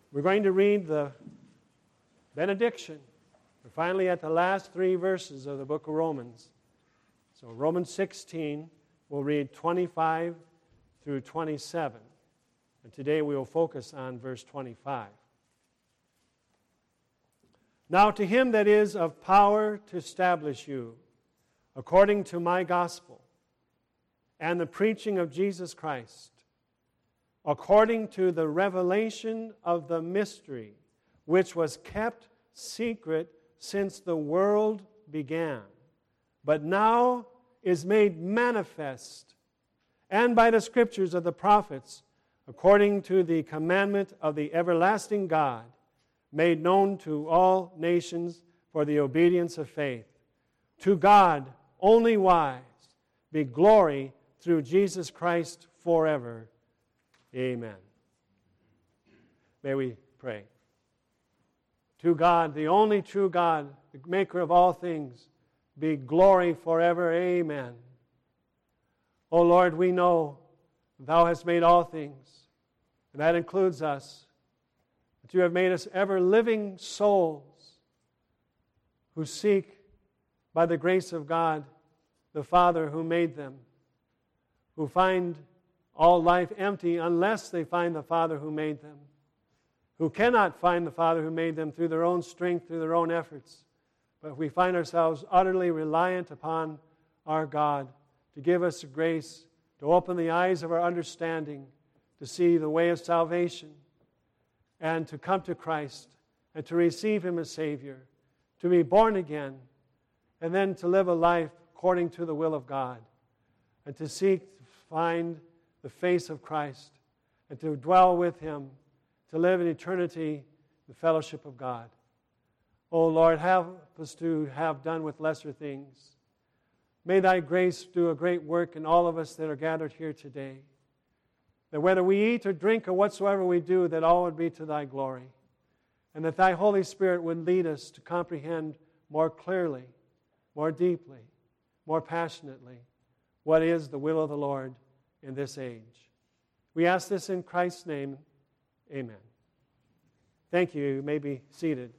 We're going to read the benediction. We're finally at the last 3 verses of the book of Romans. So Romans 16, we'll read 25 through 27. And today we will focus on verse 25. Now to him that is of power to establish you, according to my gospel, and the preaching of Jesus Christ, according to the revelation of the mystery, which was kept secret since the world began, but now is made manifest, and by the scriptures of the prophets, according to the commandment of the everlasting God, made known to all nations for the obedience of faith. To God, only wise, be glory through Jesus Christ forever. Amen. May we pray. To God, the only true God, the maker of all things, be glory forever. Amen. O Lord, we know Thou hast made all things, and that includes us. That You have made us ever-living souls who seek, by the grace of God, the Father who made them, who find all life empty unless they find the Father who made them, who cannot find the Father who made them through their own strength, through their own efforts. But we find ourselves utterly reliant upon our God to give us grace, to open the eyes of our understanding, to see the way of salvation, and to come to Christ, and to receive Him as Savior, to be born again, and then to live a life according to the will of God, and to seek to find the face of Christ, and to dwell with Him, to live in eternity in the fellowship of God. O Lord, help us to have done with lesser things. May Thy grace do a great work in all of us that are gathered here today. That whether we eat or drink or whatsoever we do, that all would be to Thy glory. And that Thy Holy Spirit would lead us to comprehend more clearly, more deeply, more passionately what is the will of the Lord in this age. We ask this in Christ's name. Amen. Thank you. You may be seated.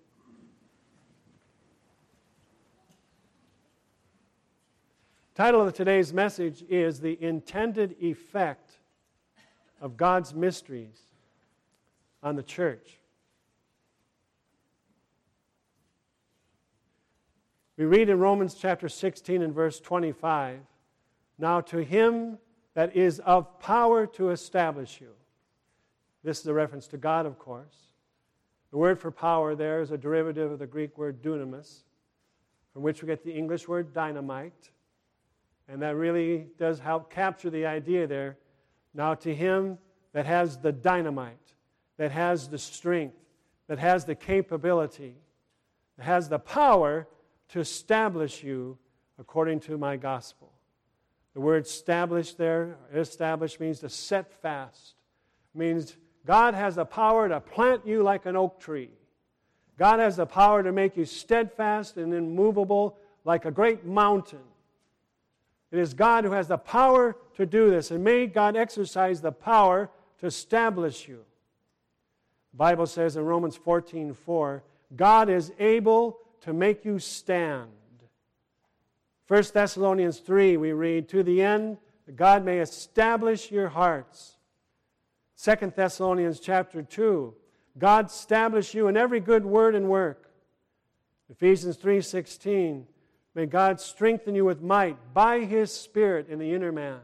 The title of today's message is The Intended Effect of God's Mysteries on the Church. We read in Romans chapter 16 and verse 25, Now to him that is of power to establish you. This is a reference to God, of course. The word for power there is a derivative of the Greek word dunamis, from which we get the English word dynamite. And that really does help capture the idea there. Now to him that has the dynamite, that has the strength, that has the capability, that has the power to establish you according to my gospel. The word establish there, establish means to set fast. It means God has the power to plant you like an oak tree. God has the power to make you steadfast and immovable like a great mountain. It is God who has the power to do this, and may God exercise the power to establish you. The Bible says in Romans 14:4, God is able to make you stand. 1 Thessalonians 3, we read, To the end that God may establish your hearts. 2 Thessalonians chapter 2, God establish you in every good word and work. Ephesians 3:16, May God strengthen you with might by His Spirit in the inner man.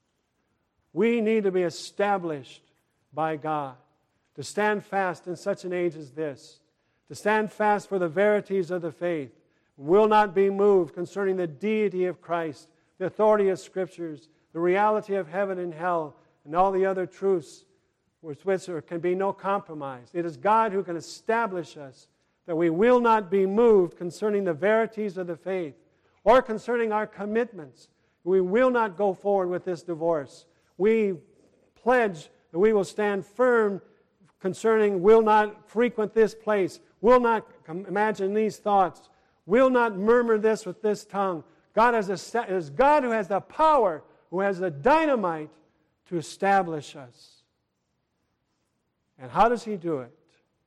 We need to be established by God, to stand fast in such an age as this, to stand fast for the verities of the faith, will not be moved concerning the deity of Christ, the authority of Scriptures, the reality of heaven and hell, and all the other truths with which there can be no compromise. It is God who can establish us, that we will not be moved concerning the verities of the faith or concerning our commitments. We will not go forward with this divorce. We pledge that we will stand firm concerning will not frequent this place, will not imagine these thoughts, will not murmur this with this tongue. God is God who has the power, who has the dynamite to establish us. And how does He do it?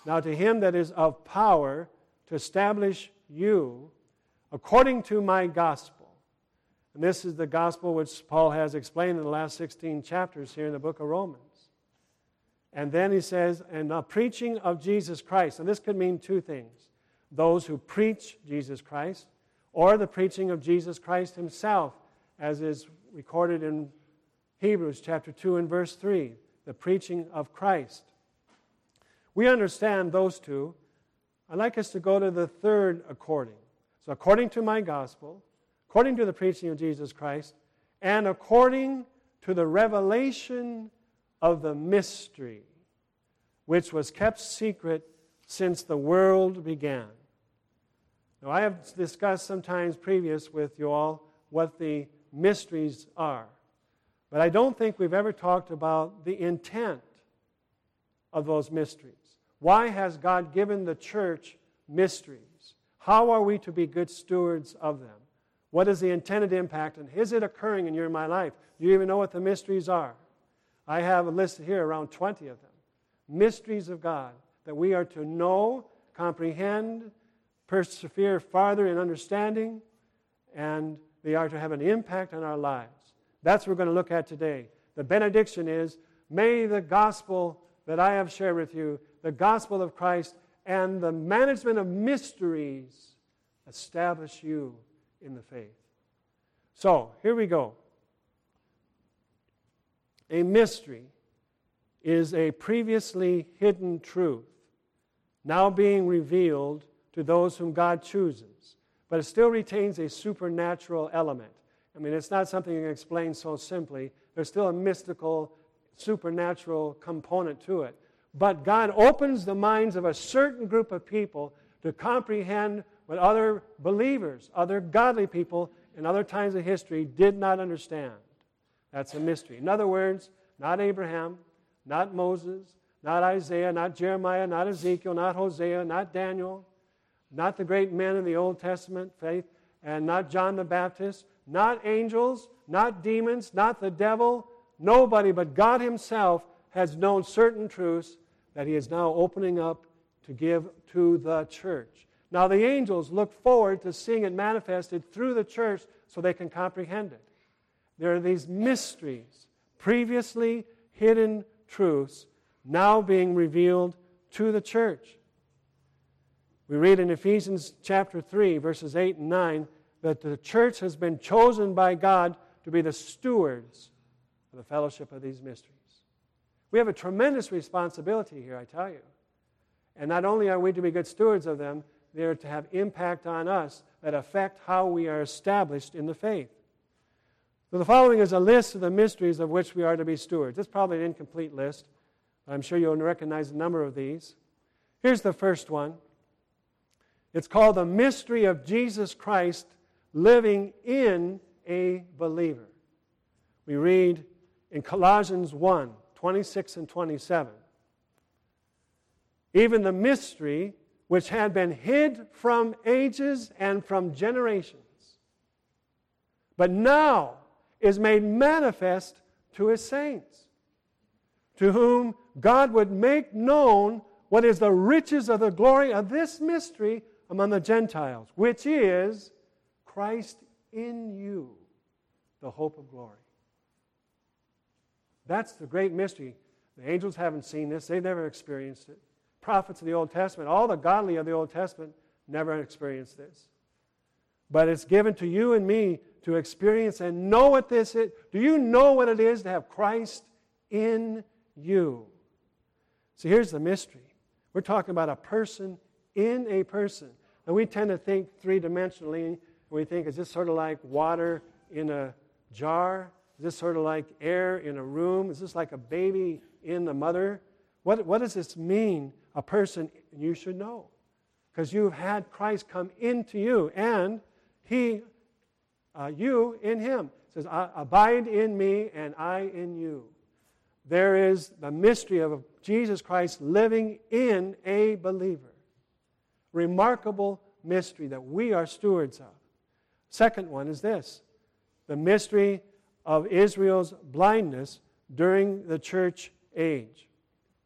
Now to him that is of power to establish you according to my gospel. And this is the gospel which Paul has explained in the last 16 chapters here in the book of Romans. And then he says, and the preaching of Jesus Christ. And this could mean two things. Those who preach Jesus Christ, or the preaching of Jesus Christ himself, as is recorded in Hebrews chapter 2 and verse 3, the preaching of Christ. We understand those two. I'd like us to go to the third according. So according to my gospel, according to the preaching of Jesus Christ, and according to the revelation of the mystery, which was kept secret since the world began. Now, I have discussed sometimes previous with you all what the mysteries are. But I don't think we've ever talked about the intent of those mysteries. Why has God given the church mysteries? How are we to be good stewards of them? What is the intended impact? And is it occurring in your and my life? Do you even know what the mysteries are? I have a list here, around 20 of them. Mysteries of God that we are to know, comprehend, persevere farther in understanding, and they are to have an impact on our lives. That's what we're going to look at today. The benediction is, may the gospel that I have shared with you, the gospel of Christ, and the management of mysteries establish you in the faith. So, here we go. A mystery is a previously hidden truth, now being revealed to those whom God chooses, but it still retains a supernatural element. I mean, it's not something you can explain so simply. There's still a mystical, supernatural component to it. But God opens the minds of a certain group of people to comprehend what other believers, other godly people in other times of history did not understand. That's a mystery. In other words, not Abraham, not Moses, not Isaiah, not Jeremiah, not Ezekiel, not Hosea, not Daniel, not the great men in the Old Testament faith, and not John the Baptist, not angels, not demons, not the devil. Nobody but God himself has known certain truths that he is now opening up to give to the church. Now the angels look forward to seeing it manifested through the church so they can comprehend it. There are these mysteries, previously hidden truths, now being revealed to the church. We read in Ephesians chapter 3, verses 8 and 9, that the church has been chosen by God to be the stewards of the fellowship of these mysteries. We have a tremendous responsibility here, I tell you. And not only are we to be good stewards of them, they're to have impact on us that affect how we are established in the faith. So the following is a list of the mysteries of which we are to be stewards. It's probably an incomplete list. I'm sure you'll recognize a number of these. Here's the first one. It's called the mystery of Jesus Christ living in a believer. We read in Colossians 1, 26 and 27. Even the mystery which had been hid from ages and from generations, but now is made manifest to his saints, to whom God would make known what is the riches of the glory of this mystery among the Gentiles, which is Christ in you, the hope of glory. That's the great mystery. The angels haven't seen this. They've never experienced it. Prophets of the Old Testament, all the godly of the Old Testament, never experienced this. But it's given to you and me to experience and know what this is. Do you know what it is to have Christ in you? So here's the mystery. We're talking about a person in a person. And we tend to think three-dimensionally. We think, is this sort of like water in a jar? Is this sort of like air in a room? Is this like a baby in the mother? What does this mean, a person? You should know. Because you've had Christ come into you, and He, you in Him. It says, abide in me, and I in you. There is the mystery of Jesus Christ living in a believer. Remarkable mystery that we are stewards of. Second one is this, the mystery of Israel's blindness during the church age.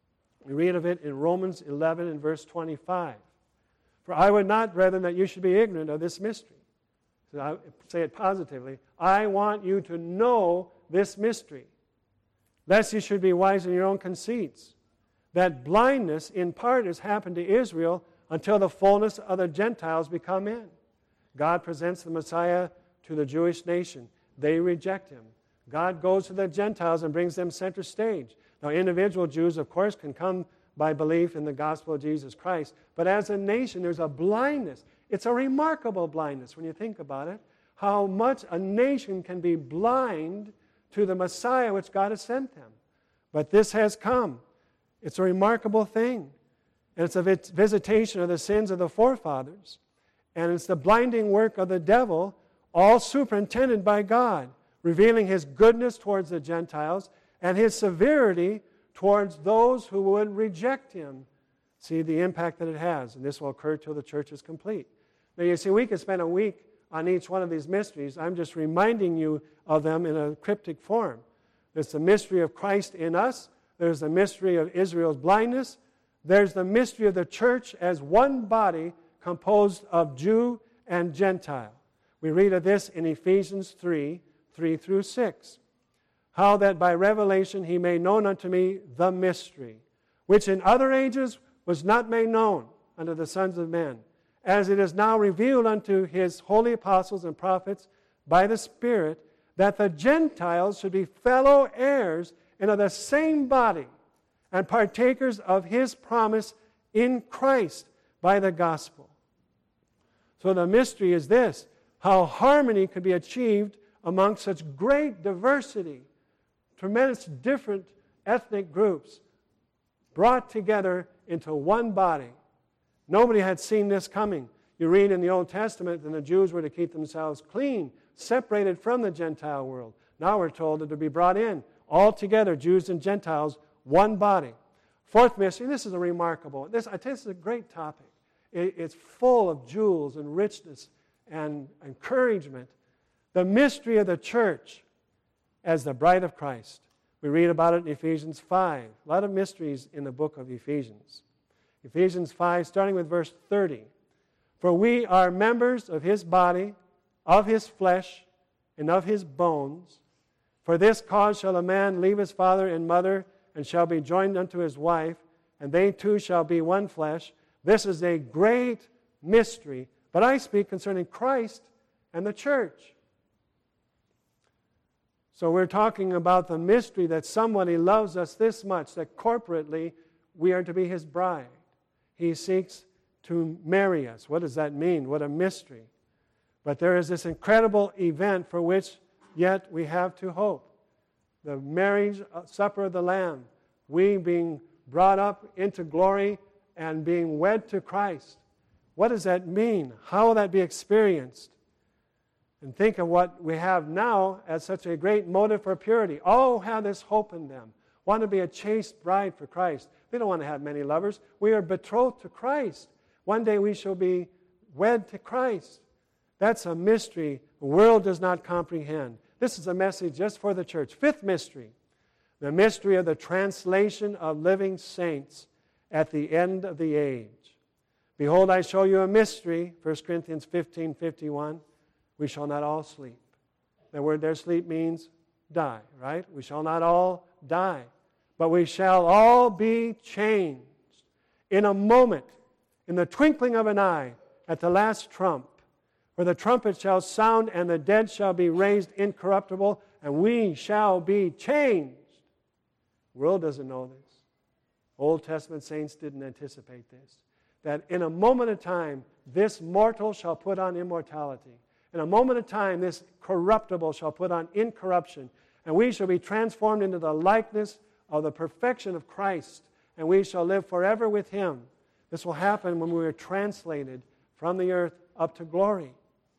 We read of it in Romans 11 and verse 25. For I would not, brethren, that you should be ignorant of this mystery. So I say it positively. I want you to know this mystery, lest you should be wise in your own conceits. That blindness in part has happened to Israel until the fullness of the Gentiles become in. God presents the Messiah to the Jewish nation. They reject him. God goes to the Gentiles and brings them center stage. Now, individual Jews, of course, can come by belief in the gospel of Jesus Christ. But as a nation, there's a blindness. It's a remarkable blindness when you think about it. How much a nation can be blind to the Messiah which God has sent them. But this has come. It's a remarkable thing. And it's a visitation of the sins of the forefathers. And it's the blinding work of the devil, all superintended by God, revealing his goodness towards the Gentiles and his severity towards those who would reject him. See the impact that it has. And this will occur till the church is complete. Now you see, we could spend a week on each one of these mysteries. I'm just reminding you of them in a cryptic form. There's the mystery of Christ in us. There's the mystery of Israel's blindness. There's the mystery of the church as one body composed of Jew and Gentile. We read of this in Ephesians 3 through 6. How that by revelation he made known unto me the mystery, which in other ages was not made known unto the sons of men, as it is now revealed unto his holy apostles and prophets by the Spirit, that the Gentiles should be fellow heirs and of the same body, and partakers of his promise in Christ by the gospel. So the mystery is this, how harmony could be achieved among such great diversity, tremendous different ethnic groups brought together into one body. Nobody had seen this coming. You read in the Old Testament that the Jews were to keep themselves clean, separated from the Gentile world. Now we're told that to be brought in, all together, Jews and Gentiles, one body. Fourth mystery, this is a remarkable, this is a great topic. It's full of jewels and richness and encouragement. The mystery of the church as the bride of Christ. We read about it in Ephesians 5. A lot of mysteries in the book of Ephesians. Ephesians 5, starting with verse 30. For we are members of his body, of his flesh, and of his bones. For this cause shall a man leave his father and mother, and shall be joined unto his wife, and they two shall be one flesh. This is a great mystery, but I speak concerning Christ and the church. So we're talking about the mystery that somebody loves us this much, that corporately we are to be his bride. He seeks to marry us. What does that mean? What a mystery. But there is this incredible event for which yet we have to hope. The marriage supper of the Lamb. We being brought up into glory and being wed to Christ. What does that mean? How will that be experienced? And think of what we have now as such a great motive for purity. All have this hope in them. Want to be a chaste bride for Christ. They don't want to have many lovers. We are betrothed to Christ. One day we shall be wed to Christ. That's a mystery the world does not comprehend. This is a message just for the church. Fifth mystery, the mystery of the translation of living saints at the end of the age. Behold, I show you a mystery, 1 Corinthians 15:51. We shall not all sleep. The word there, sleep, means die, right? We shall not all die, but we shall all be changed in a moment, in the twinkling of an eye, at the last trump. For the trumpet shall sound, and the dead shall be raised incorruptible, and we shall be changed. The world doesn't know this. Old Testament saints didn't anticipate this. That in a moment of time, this mortal shall put on immortality. In a moment of time, this corruptible shall put on incorruption, and we shall be transformed into the likeness of the perfection of Christ, and we shall live forever with him. This will happen when we are translated from the earth up to glory.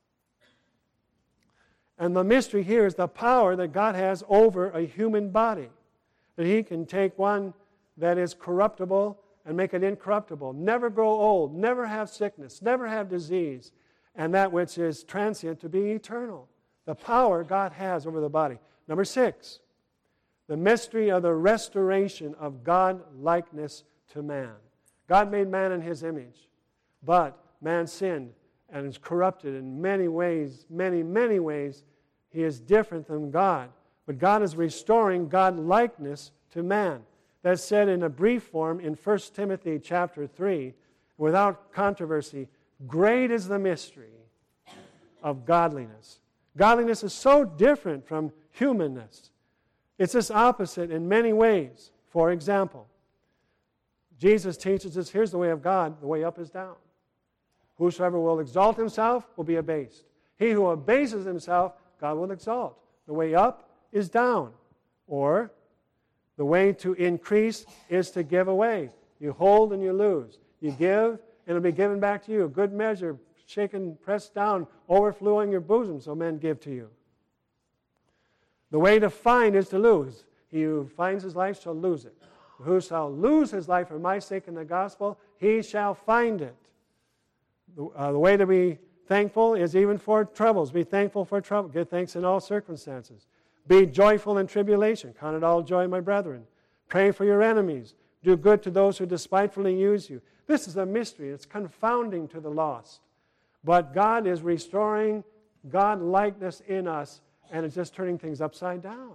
And the mystery here is the power that God has over a human body. That he can take one that is corruptible and make it incorruptible. Never grow old, never have sickness, never have disease. And that which is transient to be eternal. The power God has over the body. Number 6, the mystery of the restoration of God-likeness to man. God made man in His image, but man sinned and is corrupted in many ways, many, many ways. He is different than God. But God is restoring God-likeness to man. That's said in a brief form in 1 Timothy chapter 3, without controversy. Great is the mystery of godliness. Godliness is so different from humanness. It's just opposite in many ways. For example, Jesus teaches us, here's the way of God, the way up is down. Whosoever will exalt himself will be abased. He who abases himself, God will exalt. The way up is down. Or, the way to increase is to give away. You hold and you lose. You give, and it'll be given back to you. A good measure, shaken, pressed down, overflowing your bosom, so men give to you. The way to find is to lose. He who finds his life shall lose it. Who shall lose his life for my sake in the gospel, he shall find it. The way to be thankful is even for troubles. Be thankful for trouble. Give thanks in all circumstances. Be joyful in tribulation. Count it all joy, my brethren. Pray for your enemies. Do good to those who despitefully use you. This is a mystery. It's confounding to the lost. But God is restoring God-likeness in us, and it's just turning things upside down.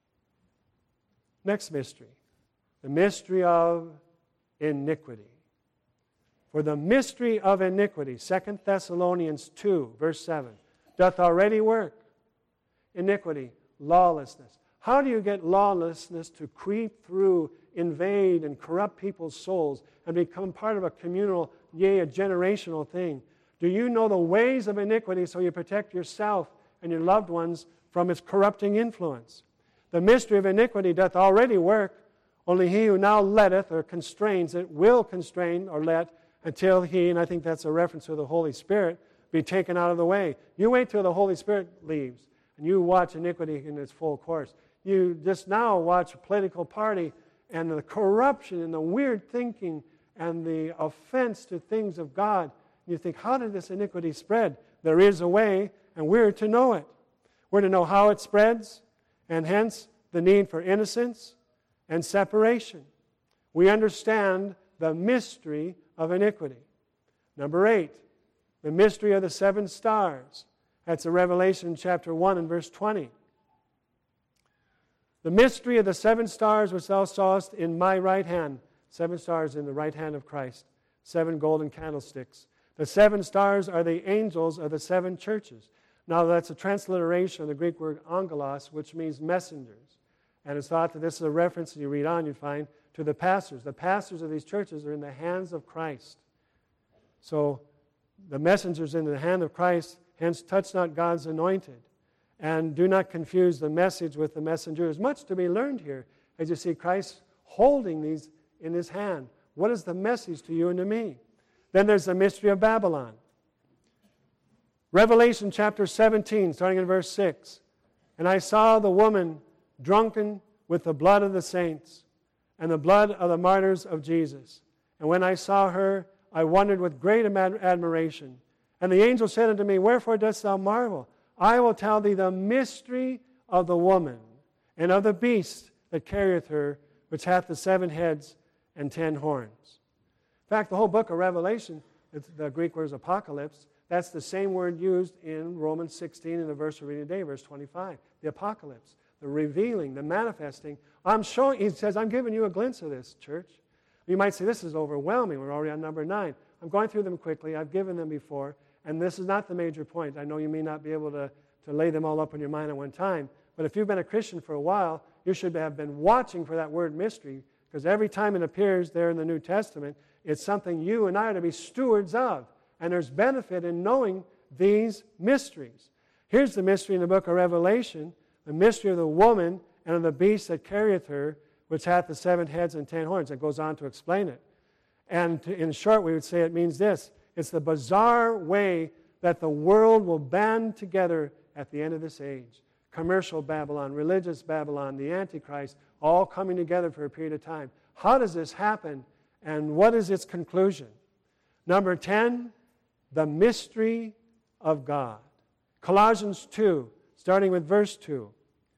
Next mystery. The mystery of iniquity. For the mystery of iniquity, 2 Thessalonians 2, verse 7, doth already work. Iniquity, lawlessness. How do you get lawlessness to creep through, invade, and corrupt people's souls and become part of a communal, yea, a generational thing? Do you know the ways of iniquity so you protect yourself and your loved ones from its corrupting influence? The mystery of iniquity doth already work. Only he who now letteth or constrains it will constrain or let until he, and I think that's a reference to the Holy Spirit, be taken out of the way. You wait till the Holy Spirit leaves and you watch iniquity in its full course. You just now watch a political party and the corruption and the weird thinking and the offense to things of God. You think, how did this iniquity spread? There is a way, and we're to know it. We're to know how it spreads, and hence the need for innocence and separation. We understand the mystery of iniquity. Number 8, the mystery of the 7 stars. That's in Revelation chapter 1 and verse 20. The mystery of the 7 stars which thou sawest in my right hand. 7 stars in the right hand of Christ. 7 golden candlesticks. The 7 stars are the angels of the 7 churches. Now that's a transliteration of the Greek word angelos, which means messengers. And it's thought that this is a reference, you read on, you find, to the pastors. The pastors of these churches are in the hands of Christ. So the messengers in the hand of Christ, hence touch not God's anointed. And do not confuse the message with the messenger. There's much to be learned here as you see Christ holding these in his hand. What is the message to you and to me? Then there's the mystery of Babylon. Revelation chapter 17, starting in verse 6. And I saw the woman drunken with the blood of the saints and the blood of the martyrs of Jesus. And when I saw her, I wondered with great admiration. And the angel said unto me, Wherefore dost thou marvel? I will tell thee the mystery of the woman and of the beast that carrieth her, which hath the 7 heads and 10 horns. In fact, the whole book of Revelation, the Greek word is apocalypse, that's the same word used in Romans 16 in the verse we're reading today, verse 25. The apocalypse, the revealing, the manifesting. I'm showing, he says, I'm giving you a glimpse of this, church. You might say, this is overwhelming. We're already on number 9. I'm going through them quickly. I've given them before. And this is not the major point. I know you may not be able to lay them all up in your mind at one time. But if you've been a Christian for a while, you should have been watching for that word mystery, because every time it appears there in the New Testament, it's something you and I are to be stewards of. And there's benefit in knowing these mysteries. Here's the mystery in the book of Revelation, the mystery of the woman and of the beast that carrieth her, which hath the 7 heads and 10 horns. It goes on to explain it. And in short, we would say it means this. It's the bizarre way that the world will band together at the end of this age. Commercial Babylon, religious Babylon, the Antichrist, all coming together for a period of time. How does this happen, and what is its conclusion? Number 10, the mystery of God. Colossians 2, starting with verse 2.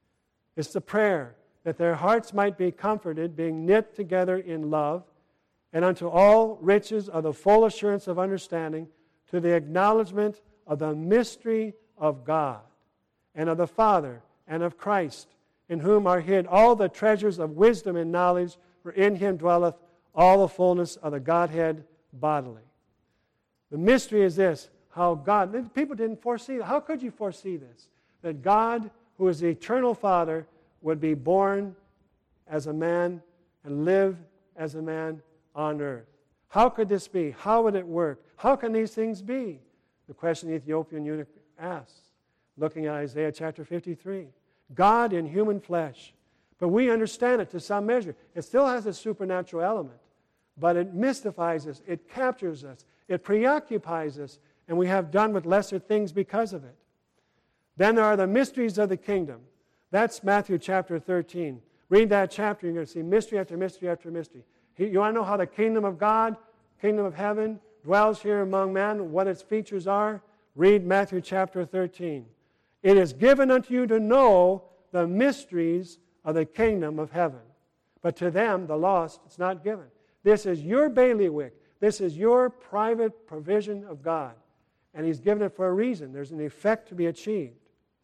It's the prayer that their hearts might be comforted, being knit together in love, and unto all riches of the full assurance of understanding, to the acknowledgement of the mystery of God, and of the Father, and of Christ, in whom are hid all the treasures of wisdom and knowledge, for in him dwelleth all the fullness of the Godhead bodily. The mystery is this, how God, people didn't foresee, how could you foresee this? That God, who is the eternal Father, would be born as a man and live as a man on earth. How could this be? How would it work? How can these things be? The question the Ethiopian eunuch asks, looking at Isaiah chapter 53. God in human flesh. But we understand it to some measure. It still has a supernatural element, but it mystifies us, it captures us, it preoccupies us, and we have done with lesser things because of it. Then there are the mysteries of the kingdom. That's Matthew chapter 13. Read that chapter, you're going to see mystery after mystery after mystery. You want to know how the kingdom of God, kingdom of heaven, dwells here among men, what its features are? Read Matthew chapter 13. It is given unto you to know the mysteries of the kingdom of heaven. But to them, the lost, it's not given. This is your bailiwick. This is your private provision of God. And He's given it for a reason. There's an effect to be achieved.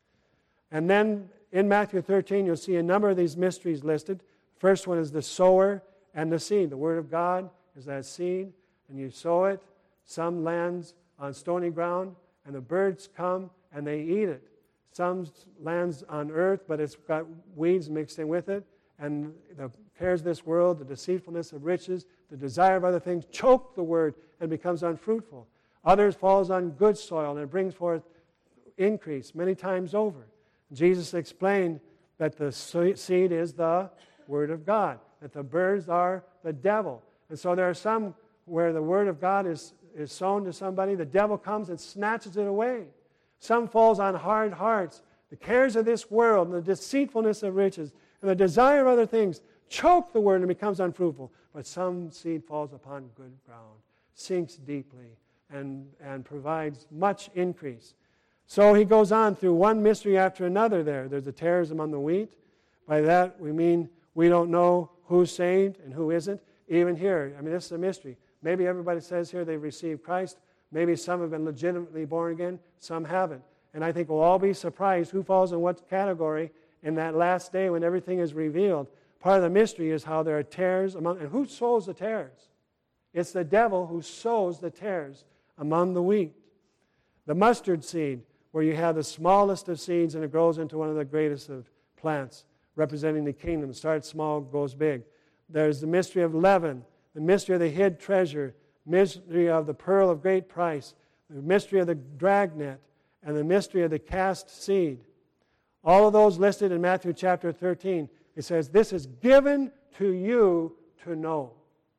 And then in Matthew 13, you'll see a number of these mysteries listed. First one is the sower and the seed. The Word of God is that seed, and you sow it. Some lands on stony ground, and the birds come and they eat it. Some lands on earth, but it's got weeds mixed in with it, and the cares of this world, the deceitfulness of riches, the desire of other things choke the word and becomes unfruitful. Others falls on good soil, and it brings forth increase many times over. Jesus explained that the seed is the Word of God, that the birds are the devil. And so there are some where the Word of God is sown to somebody, the devil comes and snatches it away. Some falls on hard hearts. The cares of this world and the deceitfulness of riches and the desire of other things choke the word and becomes unfruitful. But some seed falls upon good ground, sinks deeply, and provides much increase. So he goes on through one mystery after another there. There's the tares among the wheat. By that we mean we don't know who's saved and who isn't. Even here, this is a mystery. Maybe everybody says here they've received Christ. Maybe some have been legitimately born again, some haven't. And I think we'll all be surprised who falls in what category in that last day when everything is revealed. Part of the mystery is how there are tares among, and who sows the tares? It's the devil who sows the tares among the wheat. The mustard seed, where you have the smallest of seeds and it grows into one of the greatest of plants, representing the kingdom. Starts small, goes big. There's the mystery of leaven, the mystery of the hid treasure, mystery of the pearl of great price, the mystery of the dragnet, and the mystery of the cast seed. All of those listed in Matthew chapter 13. It says, this is given to you to know.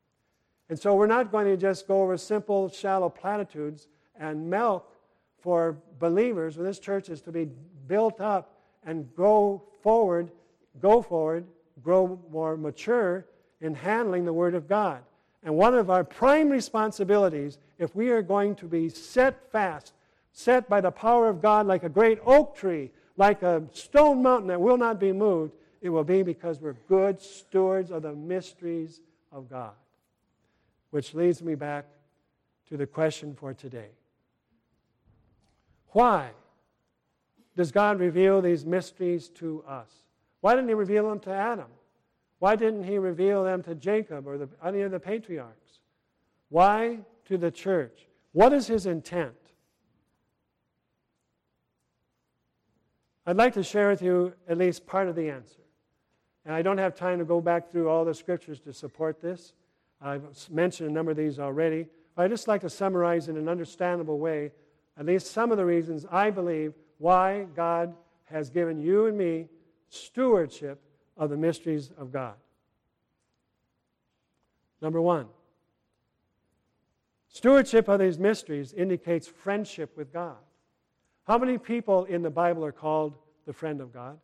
And so we're not going to just go over simple, shallow platitudes and milk for believers. When this church is to be built up and go forward, grow more mature in handling the Word of God. And one of our prime responsibilities, if we are going to be set fast, set by the power of God like a great oak tree, like a stone mountain that will not be moved, it will be because we're good stewards of the mysteries of God. Which leads me back to the question for today. Why does God reveal these mysteries to us? Why didn't He reveal them to Adam? Why didn't He reveal them to Jacob or any of the patriarchs? Why to the church? What is His intent? I'd like to share with you at least part of the answer. And I don't have time to go back through all the scriptures to support this. I've mentioned a number of these already. But I'd just like to summarize in an understandable way at least some of the reasons I believe why God has given you and me stewardship of the mysteries of God. Number one, stewardship of these mysteries indicates friendship with God. How many people in the Bible are called the friend of God?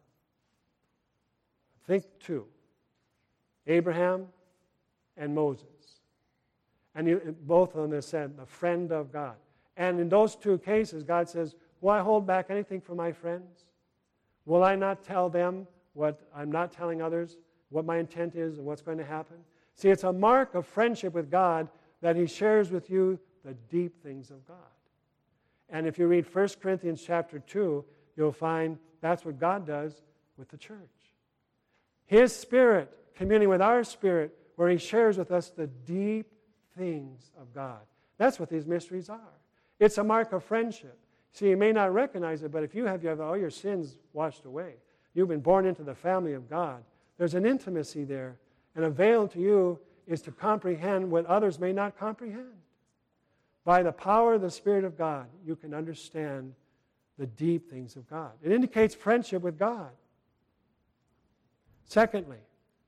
I think two. Abraham and Moses. And both of them have said, the friend of God. And in those two cases, God says, will I hold back anything from my friends? Will I not tell them what I'm not telling others, what my intent is and what's going to happen? See, it's a mark of friendship with God that He shares with you the deep things of God. And if you read 1 Corinthians chapter 2, you'll find that's what God does with the church. His Spirit communing with our spirit, where He shares with us the deep things of God. That's what these mysteries are. It's a mark of friendship. See, you may not recognize it, but if you have all your sins washed away, you've been born into the family of God, there's an intimacy there. And available to you is to comprehend what others may not comprehend. By the power of the Spirit of God, you can understand the deep things of God. It indicates friendship with God. Secondly,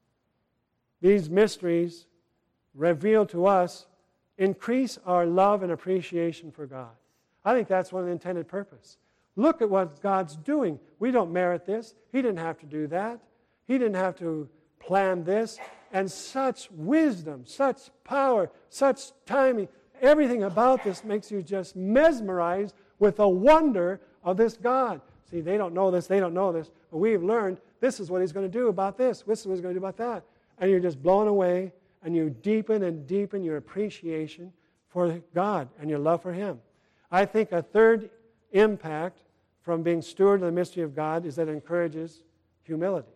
these mysteries reveal to us increase our love and appreciation for God. I think that's one of the intended purpose. Look at what God's doing. We don't merit this. He didn't have to do that. He didn't have to plan this. And such wisdom, such power, such timing, everything about this makes you just mesmerized with the wonder of this God. See, they don't know this, but we've learned this is what He's going to do about this. This is what He's going to do about that. And you're just blown away, and you deepen and deepen your appreciation for God and your love for Him. I think a third impact from being steward of the mystery of God is that it encourages humility.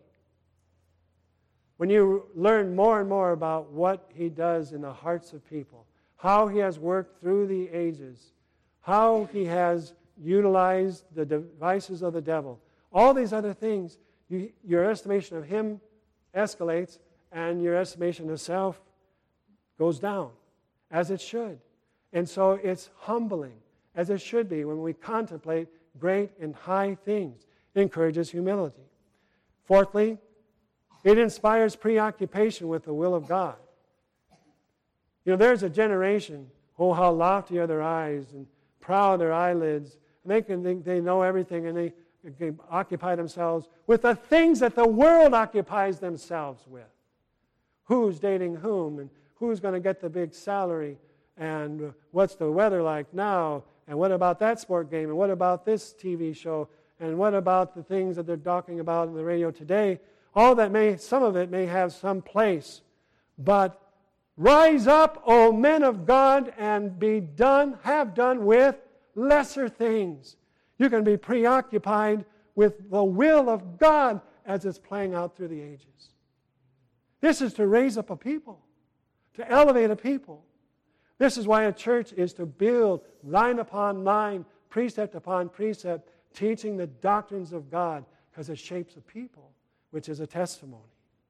When you learn more and more about what He does in the hearts of people, how He has worked through the ages, how He has utilized the devices of the devil, all these other things, your estimation of Him escalates and your estimation of self goes down, as it should. And so it's humbling, as it should be when we contemplate great and high things. It encourages humility. Fourthly, it inspires preoccupation with the will of God. You know, there's a generation, oh, how lofty are their eyes and proud their eyelids. And they can think they know everything, and they occupy themselves with the things that the world occupies themselves with. Who's dating whom, and who's going to get the big salary, and what's the weather like now, and what about that sport game, and what about this TV show, and what about the things that they're talking about on the radio today. All that some of it may have some place, but rise up, O men of God, and have done with lesser things. You can be preoccupied with the will of God as it's playing out through the ages. This is to raise up a people, to elevate a people. This is why a church is to build line upon line, precept upon precept, teaching the doctrines of God, because it shapes a people, which is a testimony.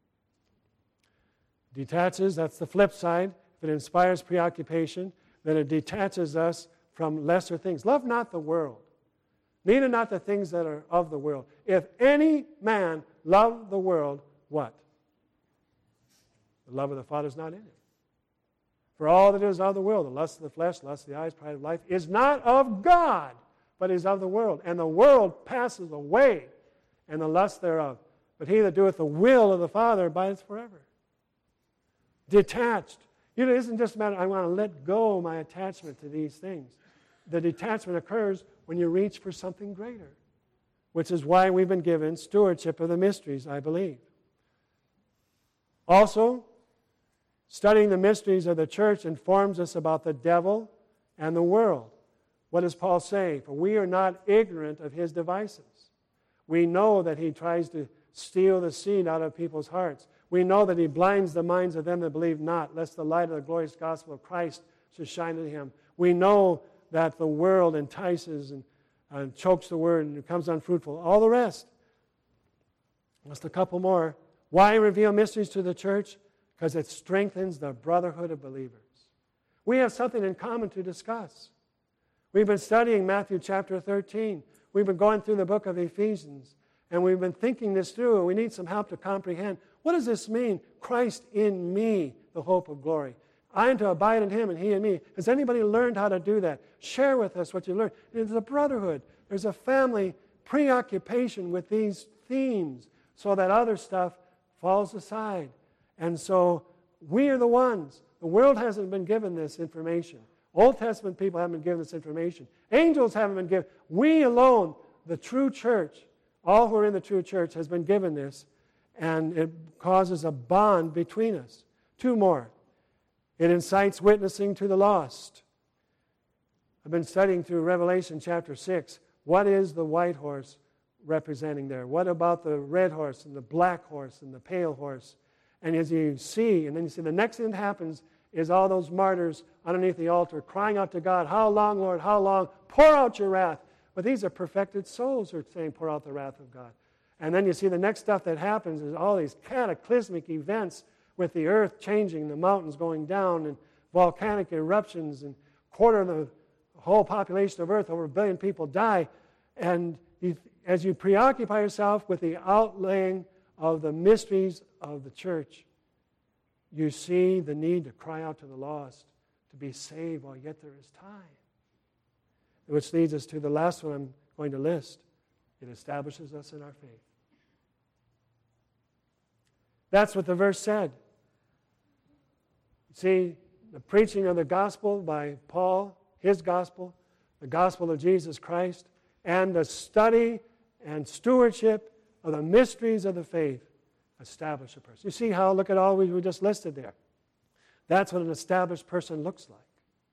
Detaches, that's the flip side. If it inspires preoccupation, then it detaches us from lesser things. Love not the world, neither not the things that are of the world. If any man love the world, what? The love of the Father is not in it. For all that is of the world, the lust of the flesh, lust of the eyes, pride of life, is not of God, but is of the world. And the world passes away, and the lust thereof. But he that doeth the will of the Father abideth forever. Detached. It isn't just a matter, I want to let go my attachment to these things. The detachment occurs when you reach for something greater, which is why we've been given stewardship of the mysteries, I believe. Also, studying the mysteries of the church informs us about the devil and the world. What does Paul say? For we are not ignorant of his devices. We know that he tries to steal the seed out of people's hearts. We know that he blinds the minds of them that believe not, lest the light of the glorious gospel of Christ should shine in him. We know that the world entices and chokes the word and becomes unfruitful. All the rest. Just a couple more. Why reveal mysteries to the church? Because it strengthens the brotherhood of believers. We have something in common to discuss. We've been studying Matthew chapter 13. We've been going through the book of Ephesians. And we've been thinking this through, and we need some help to comprehend. What does this mean? Christ in me, the hope of glory. I am to abide in him and he in me. Has anybody learned how to do that? Share with us what you learned. There's a brotherhood. There's a family preoccupation with these themes so that other stuff falls aside. And so we are the ones. The world hasn't been given this information. Old Testament people haven't been given this information. Angels haven't been given. We alone, the true church, all who are in the true church, has been given this. And it causes a bond between us Two more. It incites witnessing to the lost. I've been studying through Revelation chapter 6. What is the white horse representing there? What about the red horse and the black horse and the pale horse? And as you see, and then you see the next thing that happens is all those martyrs underneath the altar crying out to God, "How long, Lord, how long? Pour out your wrath." But these are perfected souls who are saying, "Pour out the wrath of God." And then you see the next stuff that happens is all these cataclysmic events with the earth changing, the mountains going down, and volcanic eruptions, and quarter of the whole population of earth, over 1 billion people die. And as you preoccupy yourself with the outlaying of the mysteries of the church, you see the need to cry out to the lost, to be saved while yet there is time. Which leads us to the last one I'm going to list. It establishes us in our faith. That's what the verse said. See, the preaching of the gospel by Paul, his gospel, the gospel of Jesus Christ, and the study and stewardship of the mysteries of the faith establish a person. You see how, look at all we just listed there. That's what an established person looks like.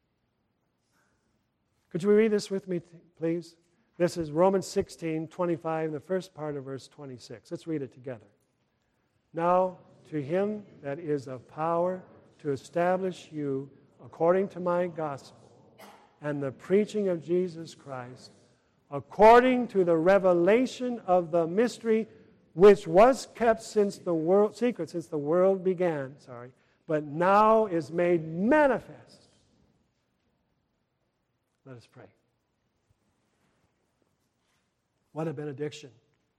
Could you read this with me, please? This is Romans 16:25, the first part of verse 26. Let's read it together. Now, to him that is of power to establish you according to my gospel and the preaching of Jesus Christ, according to the revelation of the mystery which was kept since the world, secret since the world began, but now is made manifest. Let us pray. What a benediction.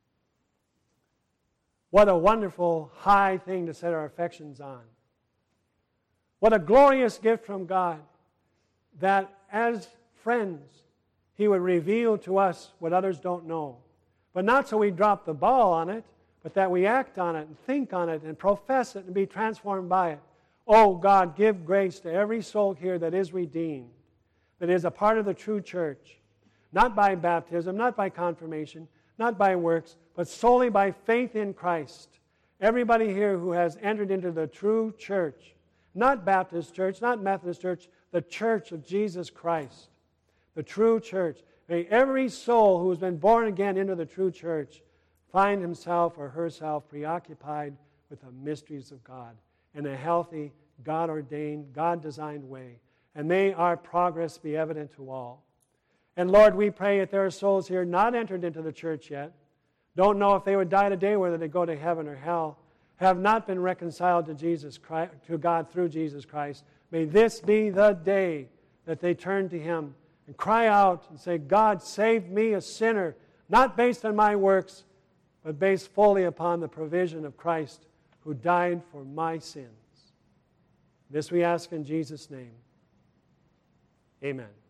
What a wonderful high thing to set our affections on. What a glorious gift from God that as friends He would reveal to us what others don't know. But not so we drop the ball on it, but that we act on it and think on it and profess it and be transformed by it. Oh God, give grace to every soul here that is redeemed, that is a part of the true church, not by baptism, not by confirmation, not by works, but solely by faith in Christ. Everybody here who has entered into the true church, not Baptist church, not Methodist church, the church of Jesus Christ, the true church. May every soul who has been born again into the true church find himself or herself preoccupied with the mysteries of God in a healthy, God-ordained, God-designed way. And may our progress be evident to all. And Lord, we pray that there are souls here not entered into the church yet, don't know if they would die today, whether they go to heaven or hell, have not been reconciled to Jesus Christ, to God through Jesus Christ. May this be the day that they turn to Him and cry out and say, God, save me, a sinner, not based on my works, but based fully upon the provision of Christ who died for my sins. This we ask in Jesus' name. Amen.